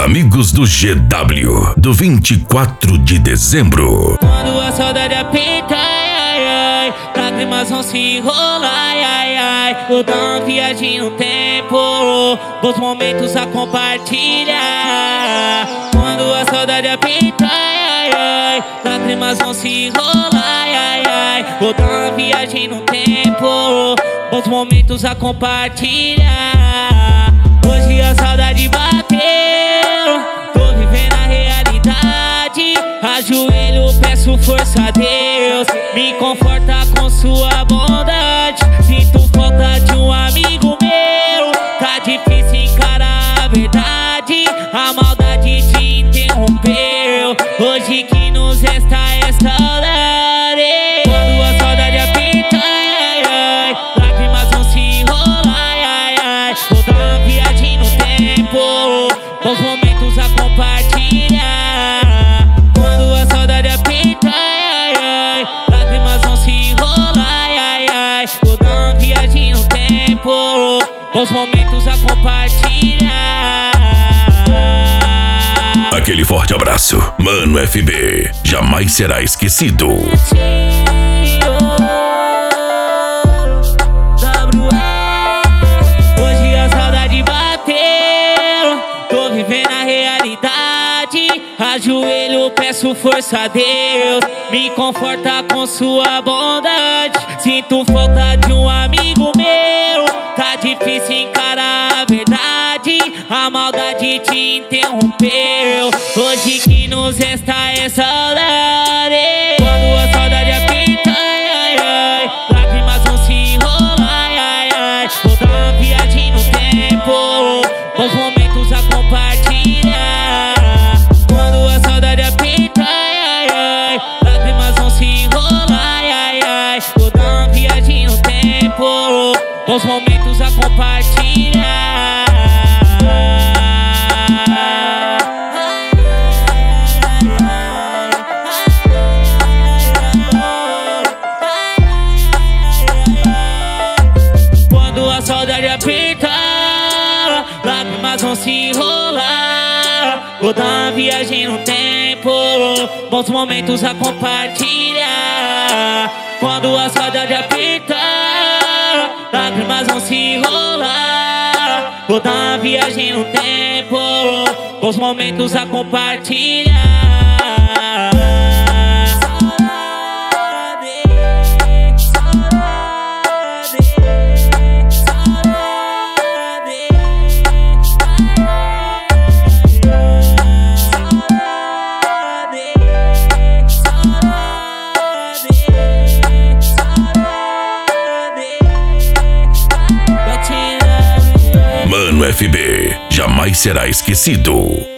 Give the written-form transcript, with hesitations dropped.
amigos do GW, do 24 de dezembro. Quando a saudade apita, ai, ai, lágrimas vão se enrolar, ai, ai. Vou dar uma viagem no tempo, bons momentos a compartilhar. Quando a saudade apita, ai, ai, lágrimas vão se enrolar, ai, ai. Vou dar uma viagem no tempo, bons momentos a compartilhar. Hoje a saudade bateu, tô vivendo a realidade. Ajoelho, peço força a Deus, me conforta com sua bondade. Sinto falta de um amigo meu, tá difícil encarar a verdade. A maldade te interrompeu, hoje que nos resta é saudade. Quando a saudade apita, ai, ai, lágrimas vão se enrolar, ai, ai. Vou dar uma viagem no tempo, bons momentos a compartilhar. Quando a saudade apita, ai, ai, lágrimas vão se enrolar, ai, ai. Vou dar uma viagem no tempo, bons momentos a compartilhar. Aquele forte abraço, Mano FB, jamais será esquecido. Hoje a saudade bateu, tô vivendo a realidade. Ajoelho, peço força a Deus, me conforta com sua bondade. Sinto falta de um amigo meu, tá difícil encarar a verdade. A maldade te interrompeu, hoje que nos resta é saudade. Quando a saudade apita, ai, ai, lágrimas vão se enrolar, ai, ai. Vou dar uma viagem no tempo, bons momentos a compartilhar. Quando a saudade apita, ai, ai, lágrimas vão se enrolar, ai, ai. Vou dar uma viagem no tempo, bons momentos a compartilhar. Quando a saudade apita, lágrimas vão se enrolar. Vou dar uma viagem no tempo, bons momentos a compartilhar. Quando a saudade apita, lágrimas vão se enrolar. Vou dar uma viagem no tempo, bons momentos a compartilhar. Mano FB, jamais será esquecido.